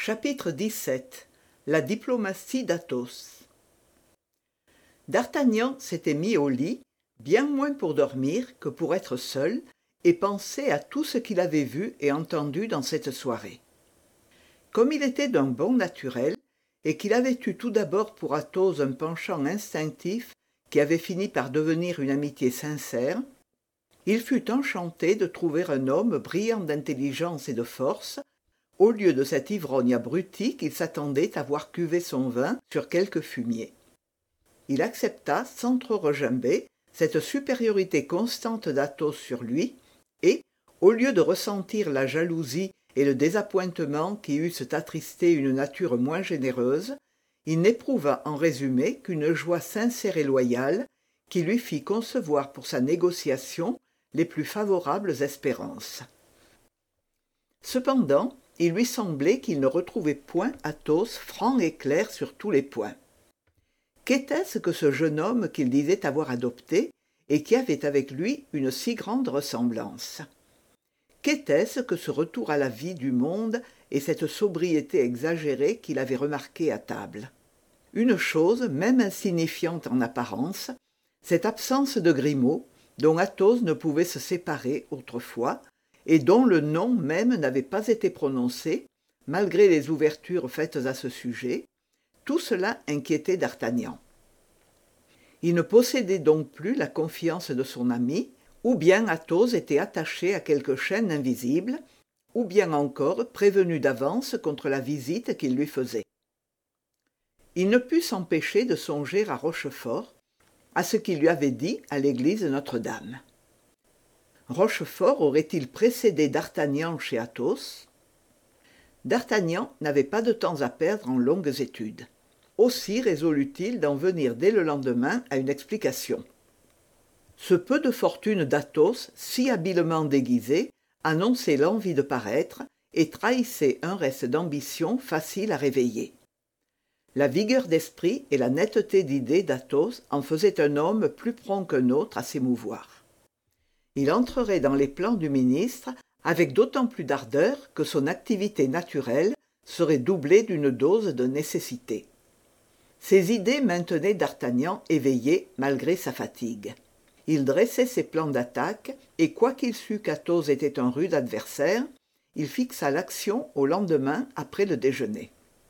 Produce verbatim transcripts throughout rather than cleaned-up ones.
Chapitre dix-sept. La diplomatie d'Athos. D'Artagnan s'était mis au lit, bien moins pour dormir que pour être seul, et penser à tout ce qu'il avait vu et entendu dans cette soirée. Comme il était d'un bon naturel, et qu'il avait eu tout d'abord pour Athos un penchant instinctif qui avait fini par devenir une amitié sincère, il fut enchanté de trouver un homme brillant d'intelligence et de force, au lieu de cet ivrogne abruti qu'il s'attendait à voir cuver son vin sur quelque fumier. Il accepta sans trop regimber cette supériorité constante d'Athos sur lui, et, au lieu de ressentir la jalousie et le désappointement qui eussent attristé une nature moins généreuse, il n'éprouva en résumé qu'une joie sincère et loyale qui lui fit concevoir pour sa négociation les plus favorables espérances. Cependant, il lui semblait qu'il ne retrouvait point Athos franc et clair sur tous les points. Qu'était-ce que ce jeune homme qu'il disait avoir adopté et qui avait avec lui une si grande ressemblance? Qu'était-ce que ce retour à la vie du monde et cette sobriété exagérée qu'il avait remarquée à table? Une chose, même insignifiante en apparence, cette absence de Grimaud, dont Athos ne pouvait se séparer autrefois, et dont le nom même n'avait pas été prononcé, malgré les ouvertures faites à ce sujet, tout cela inquiétait d'Artagnan. Il ne possédait donc plus la confiance de son ami, ou bien Athos était attaché à quelque chaîne invisible, ou bien encore prévenu d'avance contre la visite qu'il lui faisait. Il ne put s'empêcher de songer à Rochefort, à ce qu'il lui avait dit à l'église Notre-Dame. Rochefort aurait-il précédé d'Artagnan chez Athos? D'Artagnan n'avait pas de temps à perdre en longues études. Aussi résolut-il d'en venir dès le lendemain à une explication. Ce peu de fortune d'Athos, si habilement déguisé, annonçait l'envie de paraître et trahissait un reste d'ambition facile à réveiller. La vigueur d'esprit et la netteté d'idées d'Athos en faisaient un homme plus prompt qu'un autre à s'émouvoir. Il entrerait dans les plans du ministre avec d'autant plus d'ardeur que son activité naturelle serait doublée d'une dose de nécessité. Ses idées maintenaient d'Artagnan éveillé malgré sa fatigue. Il dressait ses plans d'attaque, et quoiqu'il sût qu'Athos était un rude adversaire, il fixa l'action au lendemain après le déjeuner.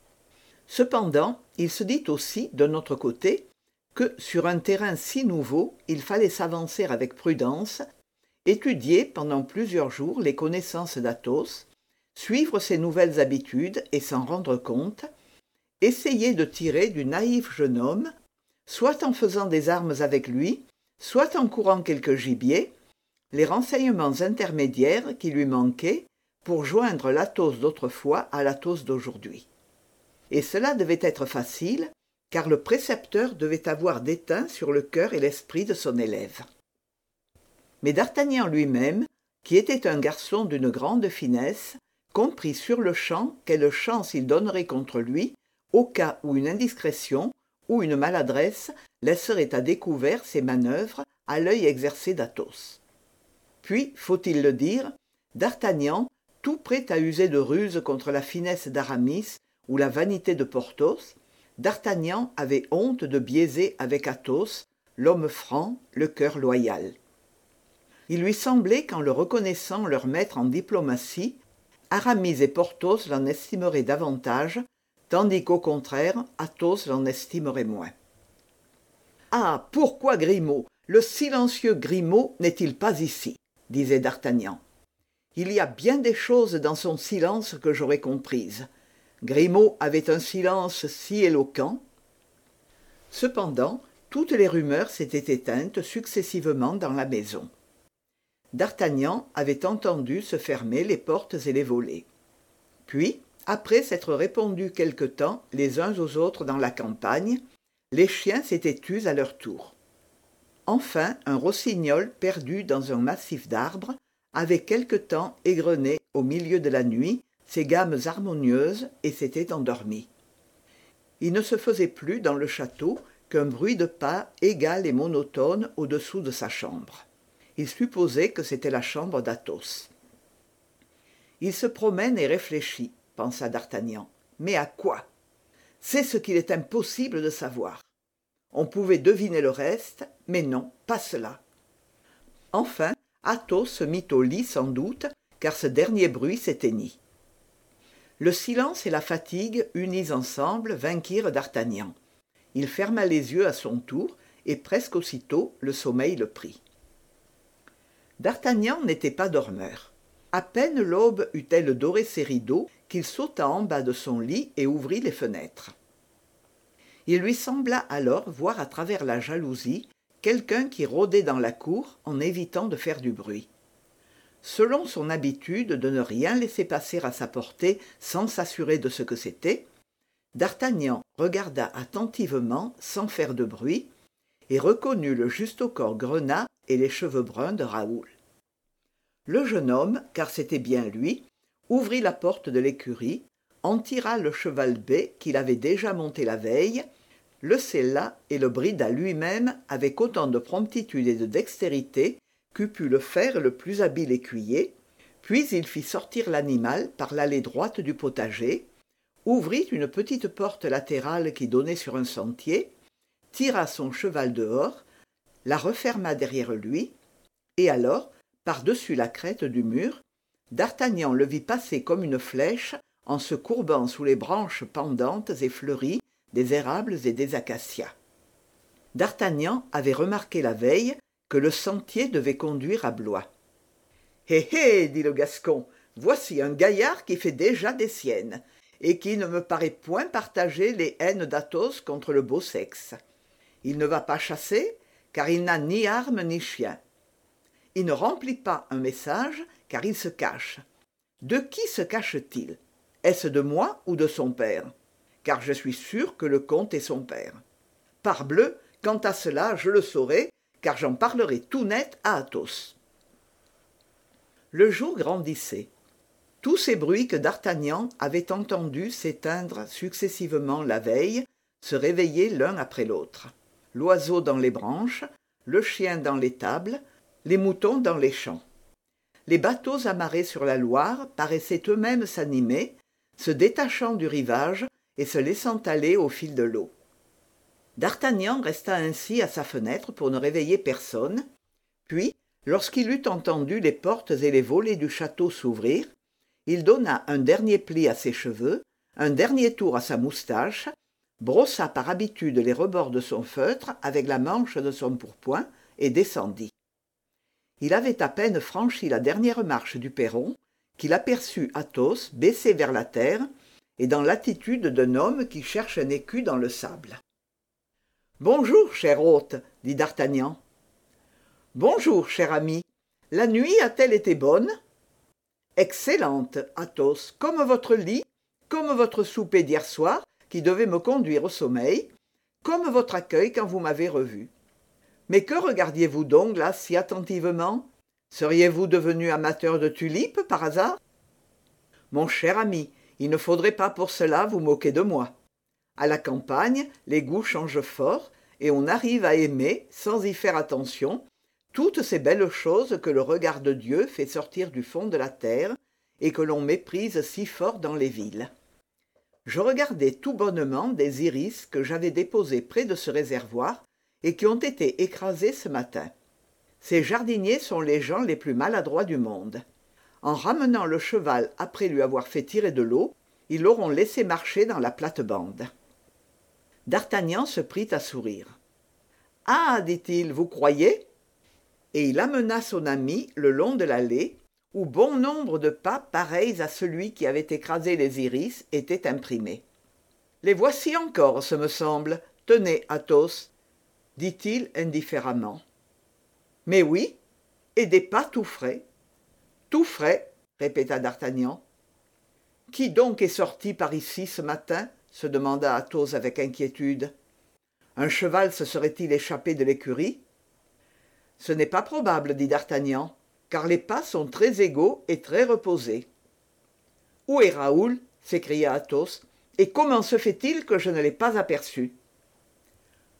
Cependant, il se dit aussi, d'un autre côté, que sur un terrain si nouveau, il fallait s'avancer avec prudence, étudier pendant plusieurs jours les connaissances d'Athos, suivre ses nouvelles habitudes et s'en rendre compte, essayer de tirer du naïf jeune homme, soit en faisant des armes avec lui, soit en courant quelque gibier, les renseignements intermédiaires qui lui manquaient pour joindre l'Athos d'autrefois à l'Athos d'aujourd'hui. Et cela devait être facile, car le précepteur devait avoir déteint sur le cœur et l'esprit de son élève. Mais d'Artagnan lui-même, qui était un garçon d'une grande finesse, comprit sur-le-champ quelle chance il donnerait contre lui au cas où une indiscrétion ou une maladresse laisserait à découvert ses manœuvres à l'œil exercé d'Athos. Puis, faut-il le dire, d'Artagnan, tout prêt à user de ruses contre la finesse d'Aramis ou la vanité de Porthos, d'Artagnan avait honte de biaiser avec Athos, l'homme franc, le cœur loyal. Il lui semblait qu'en le reconnaissant leur maître en diplomatie, Aramis et Porthos l'en estimeraient davantage, tandis qu'au contraire, Athos l'en estimerait moins. « Ah, pourquoi Grimaud, le silencieux Grimaud, n'est-il pas ici ?» disait d'Artagnan. « Il y a bien des choses dans son silence que j'aurais comprises. Grimaud avait un silence si éloquent. » Cependant, toutes les rumeurs s'étaient éteintes successivement dans la maison. D'Artagnan avait entendu se fermer les portes et les volets. Puis, après s'être répondus quelque temps les uns aux autres dans la campagne, les chiens s'étaient tus à leur tour. Enfin, un rossignol perdu dans un massif d'arbres avait quelque temps égrené au milieu de la nuit ses gammes harmonieuses et s'était endormi. Il ne se faisait plus dans le château qu'un bruit de pas égal et monotone au-dessous de sa chambre. Il supposait que c'était la chambre d'Athos. Il se promène et réfléchit, pensa d'Artagnan. mais à quoi? C'est ce qu'il est impossible de savoir. On pouvait deviner le reste, mais non, pas cela. Enfin, Athos se mit au lit sans doute, car ce dernier bruit s'éteignit. Le silence et la fatigue, unis ensemble, vainquirent d'Artagnan. Il ferma les yeux à son tour, et presque aussitôt le sommeil le prit. D'Artagnan n'était pas dormeur. À peine l'aube eut-elle doré ses rideaux qu'il sauta en bas de son lit et ouvrit les fenêtres. Il lui sembla alors voir à travers la jalousie quelqu'un qui rôdait dans la cour en évitant de faire du bruit. Selon son habitude de ne rien laisser passer à sa portée sans s'assurer de ce que c'était, D'Artagnan regarda attentivement sans faire de bruit et reconnut le Justaucorps grenat et les cheveux bruns de Raoul. Le jeune homme, car c'était bien lui, ouvrit la porte de l'écurie, en tira le cheval bai qu'il avait déjà monté la veille, le sella et le brida lui-même avec autant de promptitude et de dextérité qu'eût pu le faire le plus habile écuyer, puis il fit sortir l'animal par l'allée droite du potager, ouvrit une petite porte latérale qui donnait sur un sentier, tira son cheval dehors, la referma derrière lui, et alors, par-dessus la crête du mur, D'Artagnan le vit passer comme une flèche en se courbant sous les branches pendantes et fleuries des érables et des acacias. D'Artagnan avait remarqué la veille que le sentier devait conduire à Blois. « Hé hé !» dit le Gascon, « voici un gaillard qui fait déjà des siennes, et qui ne me paraît point partager les haines d'Athos contre le beau sexe. Il ne va pas chasser, car il n'a ni arme ni chien. Il ne remplit pas un message, car il se cache. De qui se cache-t-il? Est-ce de moi ou de son père? Car je suis sûr que le comte est son père. Parbleu, quant à cela, je le saurai, car j'en parlerai tout net à Athos. » Le jour grandissait. Tous ces bruits que d'Artagnan avait entendus s'éteindre successivement la veille se réveillaient l'un après l'autre. L'oiseau dans les branches, le chien dans l'étable, les moutons dans les champs. Les bateaux amarrés sur la Loire paraissaient eux-mêmes s'animer, se détachant du rivage et se laissant aller au fil de l'eau. D'Artagnan resta ainsi à sa fenêtre pour ne réveiller personne, puis, lorsqu'il eut entendu les portes et les volets du château s'ouvrir, il donna un dernier pli à ses cheveux, un dernier tour à sa moustache, brossa par habitude les rebords de son feutre avec la manche de son pourpoint et descendit. Il avait à peine franchi la dernière marche du perron qu'il aperçut Athos baissé vers la terre et dans l'attitude d'un homme qui cherche un écu dans le sable. « Bonjour, cher hôte, dit D'Artagnan. « Bonjour, cher ami. La nuit a-t-elle été bonne? » « Excellente, Athos, comme votre lit, comme votre souper d'hier soir, qui devait me conduire au sommeil, comme votre accueil quand vous m'avez revu. Mais que regardiez-vous donc là si attentivement? Seriez-vous devenu amateur de tulipes, par hasard? Mon cher ami, il ne faudrait pas pour cela vous moquer de moi. À la campagne, les goûts changent fort, et on arrive à aimer, sans y faire attention, toutes ces belles choses que le regard de Dieu fait sortir du fond de la terre et que l'on méprise si fort dans les villes. Je regardais tout bonnement des iris que j'avais déposés près de ce réservoir et qui ont été écrasés ce matin. Ces jardiniers sont les gens les plus maladroits du monde. En ramenant le cheval après lui avoir fait tirer de l'eau, ils l'auront laissé marcher dans la plate-bande. D'Artagnan se prit à sourire. « Ah, dit-il, vous croyez ?» Et il amena son ami le long de l'allée, où bon nombre de pas pareils à celui qui avait écrasé les iris étaient imprimés. « Les voici encore, ce me semble. Tenez, Athos, dit-il indifféremment. « Mais oui, et des pas tout frais. »« Tout frais, répéta D'Artagnan. « Qui donc est sorti par ici ce matin ?» se demanda Athos avec inquiétude. « Un cheval se serait-il échappé de l'écurie ?»« Ce n'est pas probable, dit D'Artagnan, car les pas sont très égaux et très reposés. »« Où est Raoul ?» s'écria Athos. « Et comment se fait-il que je ne l'ai pas aperçu ?»« Chut !»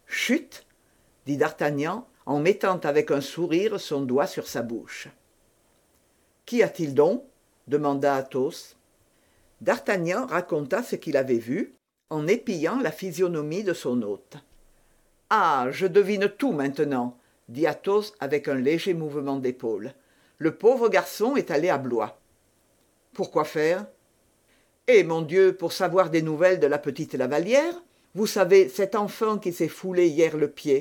dit D'Artagnan en mettant avec un sourire son doigt sur sa bouche. « Qu'y a-t-il donc ?» demanda Athos. « D'Artagnan raconta ce qu'il avait vu, en épillant la physionomie de son hôte. « Ah, je devine tout maintenant, » dit Athos avec un léger mouvement d'épaule. « Le pauvre garçon est allé à Blois. »« Pourquoi faire ?»« Eh, mon Dieu, pour savoir des nouvelles de la petite Lavallière. Vous savez, cet enfant qui s'est foulé hier le pied. »«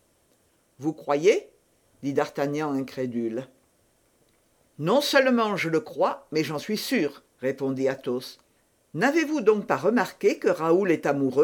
Vous croyez ?» dit d'Artagnan incrédule. « Non seulement je le crois, mais j'en suis sûr, » répondit Athos. « N'avez-vous donc pas remarqué que Raoul est amoureux ?»«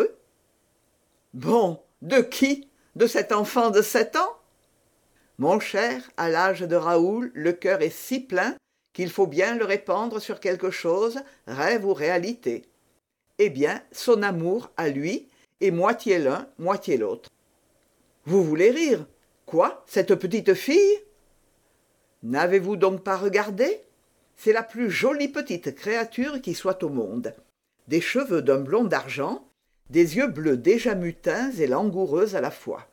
Bon, de qui? De cet enfant de sept ans? Mon cher, à l'âge de Raoul, le cœur est si plein qu'il faut bien le répandre sur quelque chose, rêve ou réalité. Eh bien, son amour, à lui, est moitié l'un, moitié l'autre. Vous voulez rire? Quoi, cette petite fille? N'avez-vous donc pas regardé? C'est la plus jolie petite créature qui soit au monde. Des cheveux d'un blond d'argent, des yeux bleus déjà mutins et langoureux à la fois.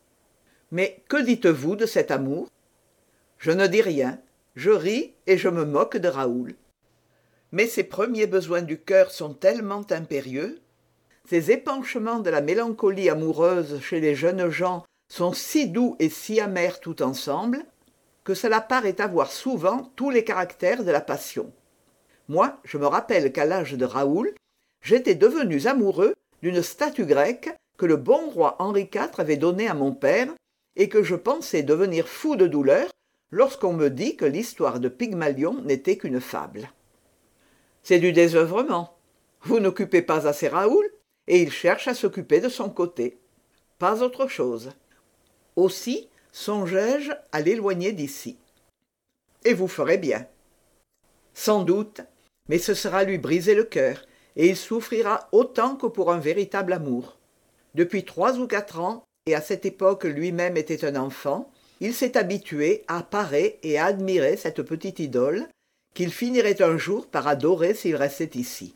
Mais que dites-vous de cet amour? Je ne dis rien, je ris et je me moque de Raoul. Mais ses premiers besoins du cœur sont tellement impérieux, ces épanchements de la mélancolie amoureuse chez les jeunes gens sont si doux et si amers tout ensemble, que cela paraît avoir souvent tous les caractères de la passion. Moi, je me rappelle qu'à l'âge de Raoul, j'étais devenu amoureux d'une statue grecque que le bon roi Henri quatre avait donnée à mon père et que je pensais devenir fou de douleur lorsqu'on me dit que l'histoire de Pygmalion n'était qu'une fable. C'est du désœuvrement. Vous n'occupez pas assez Raoul, et il cherche à s'occuper de son côté. Pas autre chose. Aussi songeais-je à l'éloigner d'ici. Et vous ferez bien. Sans doute, mais ce sera lui briser le cœur, et il souffrira autant que pour un véritable amour. Depuis trois ou quatre ans, et à cette époque lui-même était un enfant, il s'est habitué à parer et à admirer cette petite idole, qu'il finirait un jour par adorer s'il restait ici.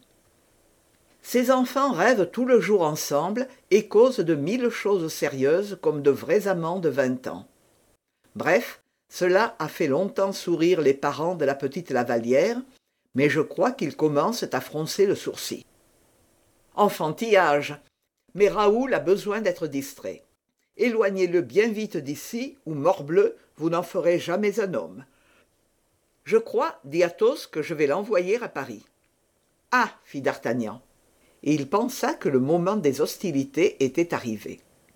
Ces enfants rêvent tout le jour ensemble et causent de mille choses sérieuses comme de vrais amants de vingt ans. Bref, cela a fait longtemps sourire les parents de la petite Lavallière, mais je crois qu'ils commencent à froncer le sourcil. Enfantillage! Mais Raoul a besoin d'être distrait. Éloignez-le bien vite d'ici, ou morbleu, vous n'en ferez jamais un homme. Je crois, dit Athos, que je vais l'envoyer à Paris. Ah, fit d'Artagnan. Et il pensa que le moment des hostilités était arrivé.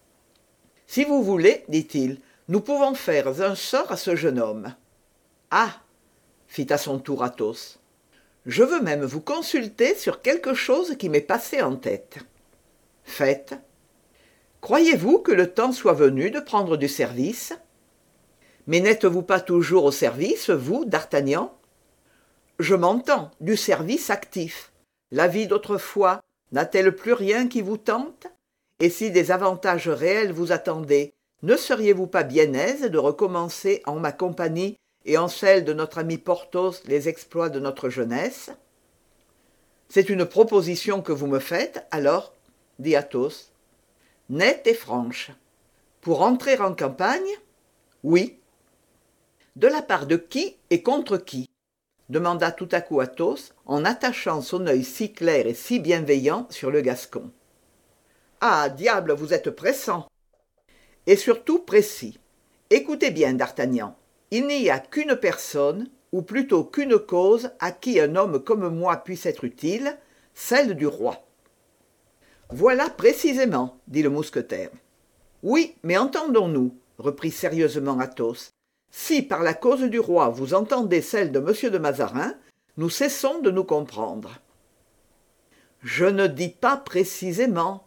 Si vous voulez, dit-il, nous pouvons faire un sort à ce jeune homme. Ah, fit à son tour Athos. Je veux même vous consulter sur quelque chose qui m'est passé en tête. Faites. Croyez-vous que le temps soit venu de prendre du service? Mais n'êtes-vous pas toujours au service, vous, d'Artagnan? Je m'entends, du service actif. La vie d'autrefois n'a-t-elle plus rien qui vous tente? Et si des avantages réels vous attendaient, ne seriez-vous pas bien aise de recommencer en ma compagnie et en celle de notre ami Porthos les exploits de notre jeunesse? C'est une proposition que vous me faites, alors, dit Athos. Nette et franche. Pour entrer en campagne? Oui. De la part de qui et contre qui? Demanda tout à coup Athos, en attachant son œil si clair et si bienveillant sur le Gascon. Ah, diable, vous êtes pressant. Et surtout précis. Écoutez bien, d'Artagnan. Il n'y a qu'une personne, ou plutôt qu'une cause, à qui un homme comme moi puisse être utile, celle du roi. Voilà précisément, dit le mousquetaire. Oui, mais entendons-nous, reprit sérieusement Athos. Si par la cause du roi vous entendez celle de M. de Mazarin, nous cessons de nous comprendre. Je ne dis pas précisément,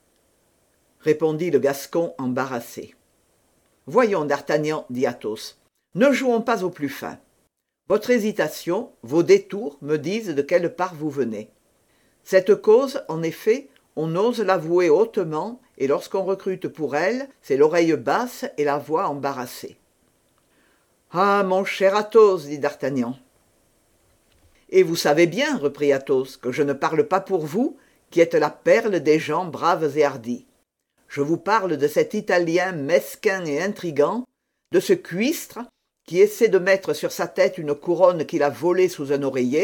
répondit le Gascon embarrassé. Voyons, d'Artagnan, dit Athos, ne jouons pas au plus fin. Votre hésitation, vos détours me disent de quelle part vous venez. Cette cause, en effet, on ose l'avouer hautement, et lorsqu'on recrute pour elle, c'est l'oreille basse et la voix embarrassée. Ah, mon cher Athos, dit d'Artagnan. Et vous savez bien, reprit Athos, que je ne parle pas pour vous, qui êtes la perle des gens braves et hardis. Je vous parle de cet Italien mesquin et intrigant, de ce cuistre qui essaie de mettre sur sa tête une couronne qu'il a volée sous un oreiller,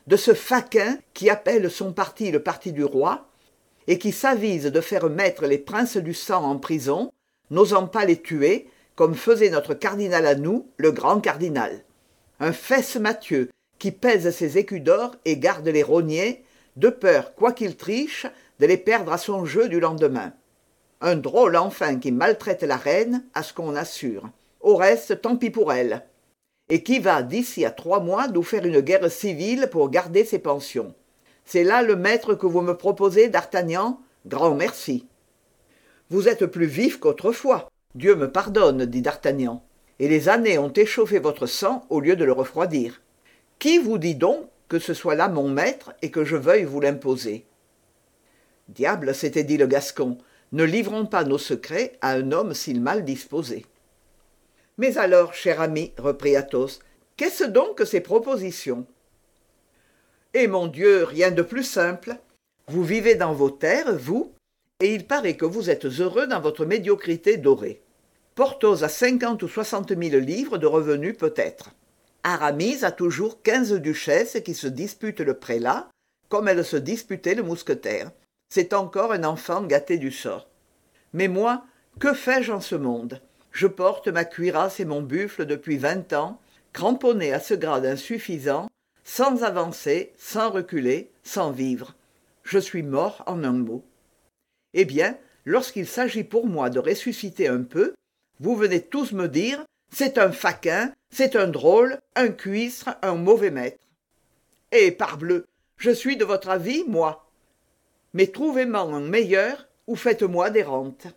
de ce faquin qui appelle son parti le parti du roi, et qui s'avise de faire mettre les princes du sang en prison, n'osant pas les tuer, comme faisait notre cardinal à nous, le grand cardinal. Un fesse-Mathieu qui pèse ses écus d'or et garde les rogners, de peur, quoi qu'il triche, de les perdre à son jeu du lendemain. Un drôle enfin qui maltraite la reine, à ce qu'on assure. Au reste, tant pis pour elle. Et qui va, d'ici à trois mois, nous faire une guerre civile pour garder ses pensions. C'est là le maître que vous me proposez, d'Artagnan? Grand merci. Vous êtes plus vif qu'autrefois. Dieu me pardonne, dit d'Artagnan. Et les années ont échauffé votre sang au lieu de le refroidir. Qui vous dit donc que ce soit là mon maître et que je veuille vous l'imposer? Diable, s'était dit le Gascon, ne livrons pas nos secrets à un homme si mal disposé. Mais alors, cher ami, reprit Athos, qu'est-ce donc que ces propositions? Eh mon Dieu, rien de plus simple. Vous vivez dans vos terres, vous, et il paraît que vous êtes heureux dans votre médiocrité dorée. Porthos a cinquante ou soixante mille livres de revenus peut-être. Aramis a toujours quinze duchesses qui se disputent le prélat, comme elle se disputait le mousquetaire. C'est encore un enfant gâté du sort. Mais moi, que fais-je en ce monde? Je porte ma cuirasse et mon buffle depuis vingt ans, cramponné à ce grade insuffisant, sans avancer, sans reculer, sans vivre. Je suis mort en un mot. Eh bien, lorsqu'il s'agit pour moi de ressusciter un peu, vous venez tous me dire « c'est un faquin, c'est un drôle, un cuistre, un mauvais maître ». Eh, parbleu, je suis de votre avis, moi. Mais trouvez-moi un meilleur ou faites-moi des rentes.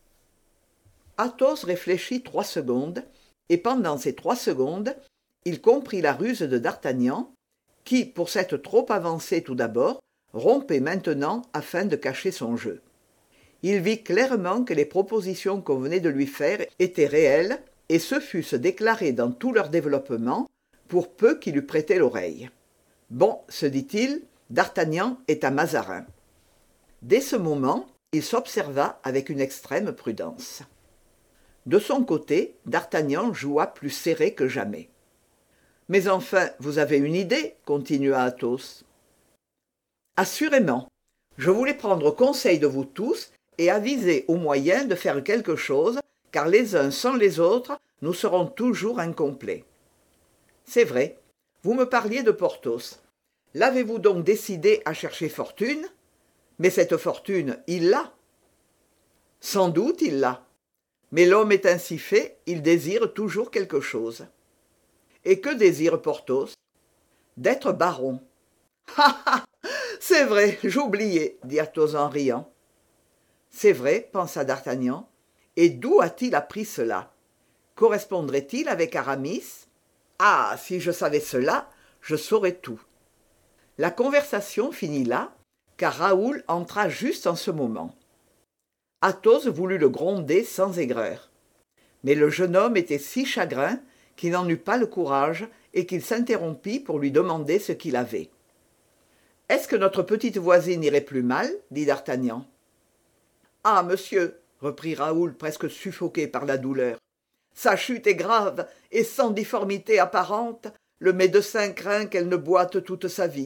Athos réfléchit trois secondes, et pendant ces trois secondes, il comprit la ruse de d'Artagnan, qui, pour s'être trop avancé tout d'abord, rompait maintenant afin de cacher son jeu. Il vit clairement que les propositions qu'on venait de lui faire étaient réelles et se fussent déclarées dans tout leur développement, pour peu qu'il eût prêté l'oreille. Bon, se dit-il, d'Artagnan est à Mazarin. Dès ce moment, il s'observa avec une extrême prudence. De son côté, d'Artagnan joua plus serré que jamais. « Mais enfin, vous avez une idée » continua Athos. « Assurément. Je voulais prendre conseil de vous tous et aviser au moyen de faire quelque chose, car les uns sans les autres, nous serons toujours incomplets. » C'est vrai, vous me parliez de Porthos. L'avez-vous donc décidé à chercher fortune? Mais cette fortune, il l'a. Sans doute, il l'a. Mais l'homme est ainsi fait, il désire toujours quelque chose. Et que désire Porthos? D'être baron. Ah ah! C'est vrai, j'oubliais, dit Athos en riant. C'est vrai, pensa d'Artagnan. Et d'où a-t-il appris cela? Correspondrait-il avec Aramis? Ah, si je savais cela, je saurais tout. La conversation finit là, car Raoul entra juste en ce moment. Athos voulut le gronder sans aigreur. Mais le jeune homme était si chagrin qu'il n'en eut pas le courage et qu'il s'interrompit pour lui demander ce qu'il avait. « Est-ce que notre petite voisine irait plus mal ?» dit d'Artagnan. « Ah, monsieur !» reprit Raoul presque suffoqué par la douleur. « Sa chute est grave et sans difformité apparente, le médecin craint qu'elle ne boite toute sa vie. »«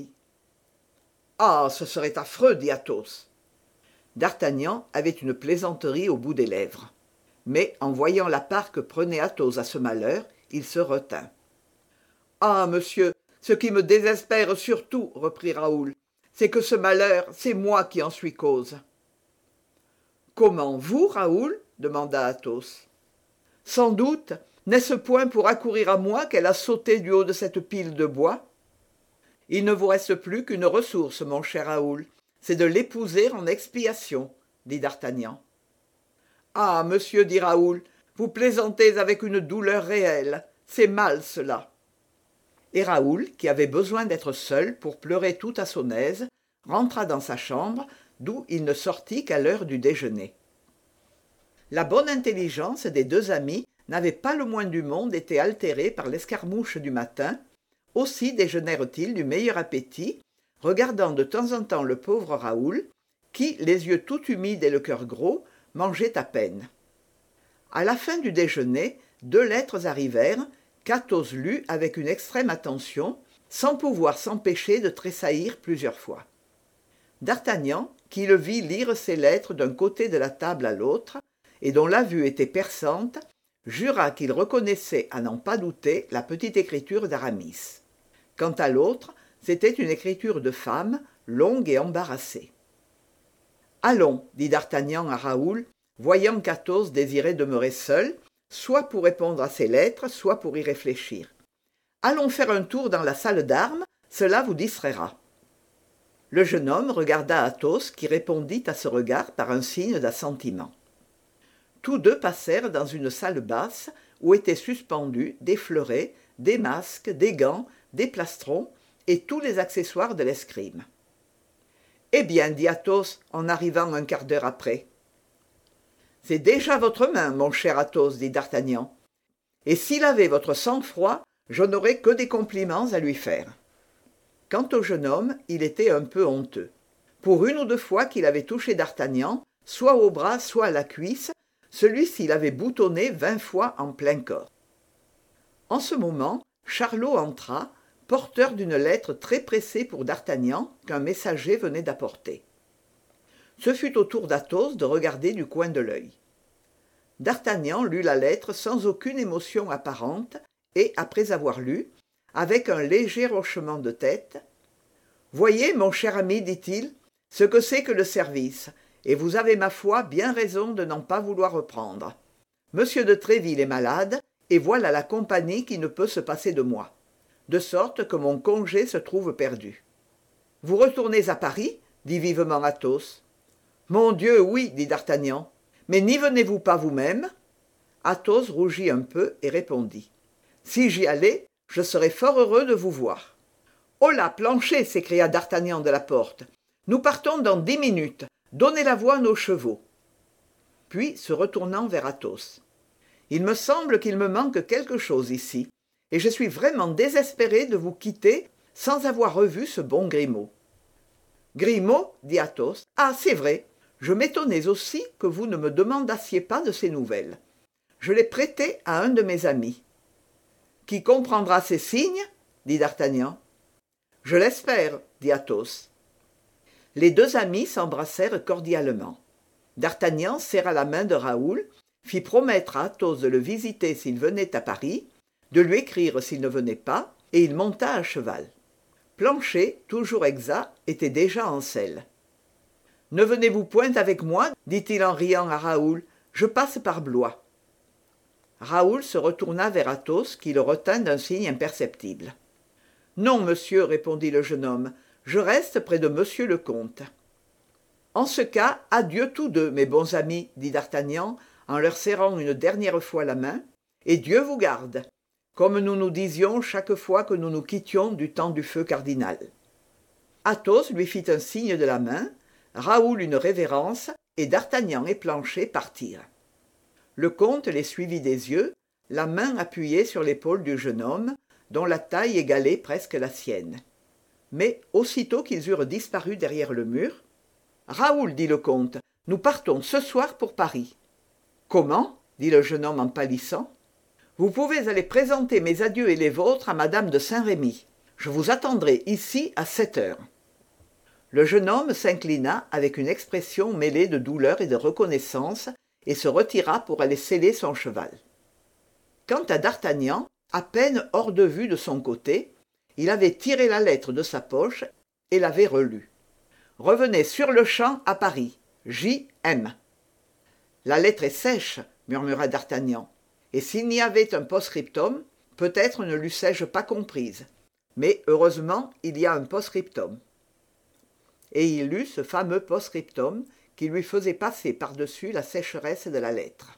Ah, ce serait affreux !» dit Athos. D'Artagnan avait une plaisanterie au bout des lèvres. Mais, en voyant la part que prenait Athos à ce malheur, il se retint. « Ah, monsieur, ce qui me désespère surtout, reprit Raoul, c'est que ce malheur, c'est moi qui en suis cause. »« Comment, vous, Raoul ?» demanda Athos. « Sans doute, n'est-ce point pour accourir à moi qu'elle a sauté du haut de cette pile de bois? Il ne vous reste plus qu'une ressource, mon cher Raoul, c'est de l'épouser en expiation, dit d'Artagnan. « Ah, monsieur, dit Raoul, vous plaisantez avec une douleur réelle, c'est mal cela. » Et Raoul, qui avait besoin d'être seul pour pleurer tout à son aise, rentra dans sa chambre, d'où il ne sortit qu'à l'heure du déjeuner. La bonne intelligence des deux amis n'avait pas le moins du monde été altérée par l'escarmouche du matin, aussi déjeunèrent-ils du meilleur appétit, regardant de temps en temps le pauvre Raoul, qui, les yeux tout humides et le cœur gros, mangeait à peine. À la fin du déjeuner, deux lettres arrivèrent, qu'Athos lut avec une extrême attention, sans pouvoir s'empêcher de tressaillir plusieurs fois. D'Artagnan, qui le vit lire ses lettres d'un côté de la table à l'autre, et dont la vue était perçante, jura qu'il reconnaissait, à n'en pas douter, la petite écriture d'Aramis. Quant à l'autre, c'était une écriture de femme, longue et embarrassée. « Allons, dit d'Artagnan à Raoul, voyant qu'Athos désirait demeurer seul, soit pour répondre à ses lettres, soit pour y réfléchir. Allons faire un tour dans la salle d'armes, cela vous distraira. » Le jeune homme regarda Athos, qui répondit à ce regard par un signe d'assentiment. Tous deux passèrent dans une salle basse où étaient suspendus des fleurets, des masques, des gants, des plastrons et tous les accessoires de l'escrime. « Eh bien, dit Athos en arrivant un quart d'heure après. « C'est déjà votre main, mon cher Athos, dit d'Artagnan. Et s'il avait votre sang-froid, je n'aurais que des compliments à lui faire. » Quant au jeune homme, il était un peu honteux. Pour une ou deux fois qu'il avait touché d'Artagnan, soit au bras, soit à la cuisse, celui-ci l'avait boutonné vingt fois en plein corps. En ce moment, Charlot entra, porteur d'une lettre très pressée pour d'Artagnan qu'un messager venait d'apporter. Ce fut au tour d'Athos de regarder du coin de l'œil. D'Artagnan lut la lettre sans aucune émotion apparente et, après avoir lu, avec un léger hochement de tête, « Voyez, mon cher ami, dit-il, ce que c'est que le service, et vous avez, ma foi, bien raison de n'en pas vouloir reprendre. Monsieur de Tréville est malade, et voilà la compagnie qui ne peut se passer de moi, de sorte que mon congé se trouve perdu. Vous retournez à Paris ? Dit vivement Athos. Mon Dieu, oui, dit d'Artagnan. Mais n'y venez-vous pas vous-même ? Athos rougit un peu et répondit. Si j'y allais, je serais fort heureux de vous voir. Holà, Planchet, s'écria d'Artagnan de la porte. Nous partons dans dix minutes. Donnez la voix à nos chevaux. Puis, se retournant vers Athos. Il me semble qu'il me manque quelque chose ici, et je suis vraiment désespéré de vous quitter sans avoir revu ce bon Grimaud. Grimaud, dit Athos. Ah, c'est vrai. Je m'étonnais aussi que vous ne me demandassiez pas de ses nouvelles. Je l'ai prêté à un de mes amis. Qui comprendra ces signes ? Dit d'Artagnan. Je l'espère, dit Athos. Les deux amis s'embrassèrent cordialement. D'Artagnan serra la main de Raoul, fit promettre à Athos de le visiter s'il venait à Paris, de lui écrire s'il ne venait pas, et il monta à cheval. Planchet, toujours exact, était déjà en selle. « Ne venez-vous point avec moi ?» dit-il en riant à Raoul. « Je passe par Blois. » Raoul se retourna vers Athos, qui le retint d'un signe imperceptible. « Non, monsieur, répondit le jeune homme, je reste près de monsieur le comte. »« En ce cas, adieu tous deux, mes bons amis, dit d'Artagnan, en leur serrant une dernière fois la main, et Dieu vous garde, comme nous nous disions chaque fois que nous nous quittions du temps du feu cardinal. » Athos lui fit un signe de la main, Raoul une révérence, et d'Artagnan et Planchet partirent. Le comte les suivit des yeux, la main appuyée sur l'épaule du jeune homme, dont la taille égalait presque la sienne. Mais, aussitôt qu'ils eurent disparu derrière le mur, « Raoul, dit le comte, nous partons ce soir pour Paris. »« Comment ?» dit le jeune homme en pâlissant. « Vous pouvez aller présenter mes adieux et les vôtres à madame de Saint-Rémy. Je vous attendrai ici à sept heures. » Le jeune homme s'inclina avec une expression mêlée de douleur et de reconnaissance et se retira pour aller seller son cheval. Quant à d'Artagnan, à peine hors de vue de son côté, il avait tiré la lettre de sa poche et l'avait relue. « Revenez sur-le-champ à Paris. J. M. » « La lettre est sèche, » murmura d'Artagnan, « et s'il n'y avait un post-scriptum, peut-être ne l'eussé-je pas comprise. Mais heureusement, il y a un post-scriptum. » Et il lut ce fameux post-scriptum qui lui faisait passer par-dessus la sécheresse de la lettre.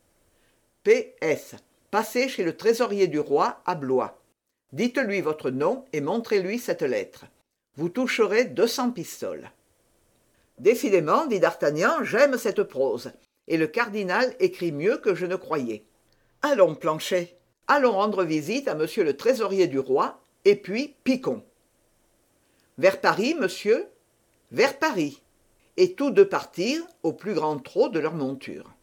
P S. Passez chez le trésorier du roi à Blois. Dites-lui votre nom et montrez-lui cette lettre. Vous toucherez deux cents pistoles. Décidément, dit d'Artagnan, j'aime cette prose, et le cardinal écrit mieux que je ne croyais. Allons, Planchet, allons rendre visite à monsieur le trésorier du roi, et puis piquons. Vers Paris, monsieur ? Vers Paris. Et tous deux partirent au plus grand trot de leur monture.